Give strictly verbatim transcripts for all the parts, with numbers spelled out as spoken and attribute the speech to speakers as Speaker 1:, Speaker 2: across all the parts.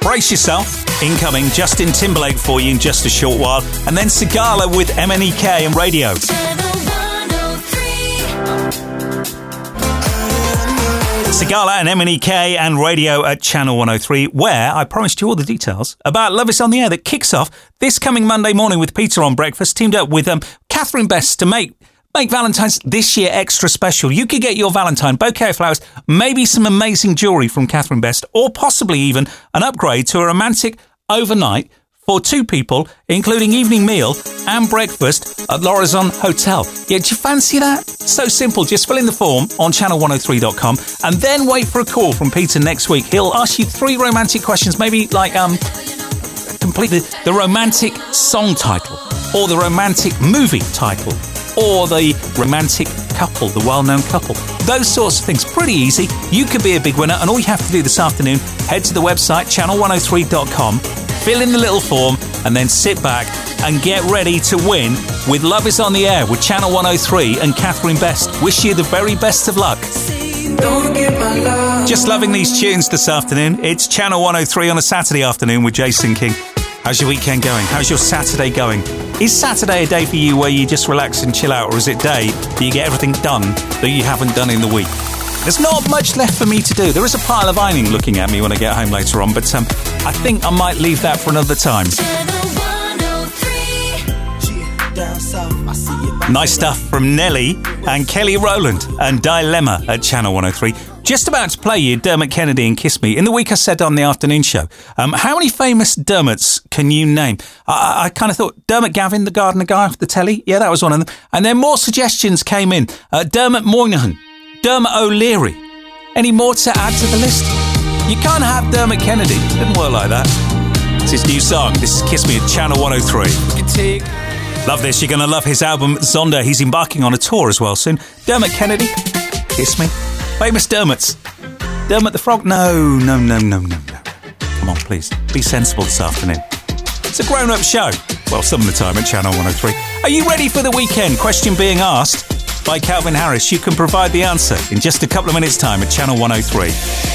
Speaker 1: brace yourself. Incoming Justin Timberlake for you in just a short while. And then Sigala with M N E K and Radio. Sigala and M N E K and Radio at Channel one oh three, where I promised you all the details about Love Is On The Air that kicks off this coming Monday morning with Peter on Breakfast, teamed up with um, Catherine Best to make make Valentine's this year extra special. You could get your Valentine bouquet of flowers, maybe some amazing jewellery from Catherine Best, or possibly even an upgrade to a romantic overnight for two people, including evening meal and breakfast at L'Horizon Hotel. Yeah, do you fancy that? So simple. Just fill in the form on channel one oh three dot com and then wait for a call from Peter next week. He'll ask you three romantic questions, maybe like um, complete the, the romantic song title or the romantic movie title or the romantic couple, the well-known couple. Those sorts of things. Pretty easy. You could be a big winner, and all you have to do this afternoon, head to the website channel one oh three dot com, fill in the little form, and then sit back and get ready to win with Love Is On The Air with Channel one oh three and Catherine Best. Wish you the very best of luck. Don't get my love. Just loving these tunes this afternoon. It's Channel one oh three on a Saturday afternoon with Jason King. How's your weekend going? How's your Saturday going? Is Saturday a day for you where you just relax and chill out, or is it a day that you get everything done that you haven't done in the week? There's not much left for me to do. There is a pile of ironing looking at me when I get home later on, but um, I think I might leave that for another time. Nice stuff from Nelly and Kelly Rowland and Dilemma at Channel one oh three. Just about to play you Dermot Kennedy and Kiss Me. In the week I said on the afternoon show, um, how many famous Dermots can you name? I, I kind of thought Dermot Gavin, the gardener guy off the telly. Yeah, that was one of them. And then more suggestions came in. Uh, Dermot Moynihan, Dermot O'Leary. Any more to add to the list? You can't have Dermot Kennedy. It didn't work like that. It's his new song. This is Kiss Me at Channel one oh three. Love this. You're going to love his album Zonda. He's embarking on a tour as well soon. Dermot Kennedy, Kiss Me. Famous Dermots. Dermot the Frog? No, no, no, no, no, no. Come on, please. Be sensible this afternoon. It's a grown-up show. Well, some of the time at Channel one oh three. Are you ready for the weekend? Question being asked by Calvin Harris. You can provide the answer in just a couple of minutes' time at Channel one oh three.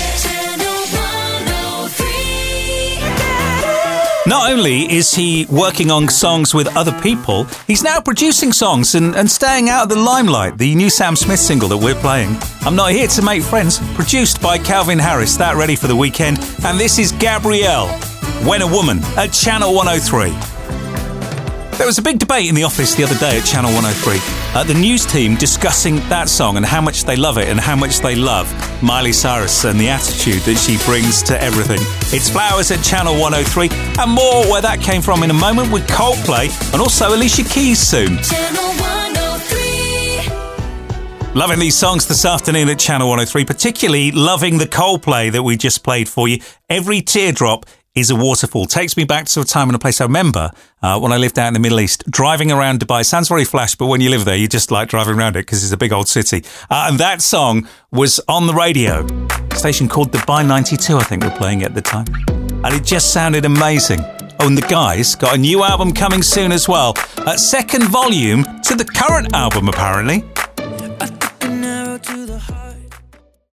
Speaker 1: Not only is he working on songs with other people, he's now producing songs and, and staying out of the limelight. The new Sam Smith single that we're playing, I'm Not Here to Make Friends, produced by Calvin Harris. That ready for the weekend. And this is Gabrielle, When a Woman, at Channel one oh three. There was a big debate in the office the other day at Channel one oh three. Uh, the news team discussing that song and how much they love it and how much they love Miley Cyrus and the attitude that she brings to everything. It's Flowers at Channel one oh three and more where that came from in a moment with Coldplay and also Alicia Keys soon. Channel one oh three. Loving these songs this afternoon at Channel one oh three, particularly loving the Coldplay that we just played for you. Every teardrop is a waterfall. Takes me back to a time and a place I remember uh, when I lived out in the Middle East, driving around Dubai. Sounds very flash, but when you live there, you just like driving around it because it's a big old city. Uh, and that song was on the radio. A station called Dubai ninety-two, I think, were playing it at the time. And it just sounded amazing. Oh, and the guys got a new album coming soon as well. A second volume to the current album, apparently.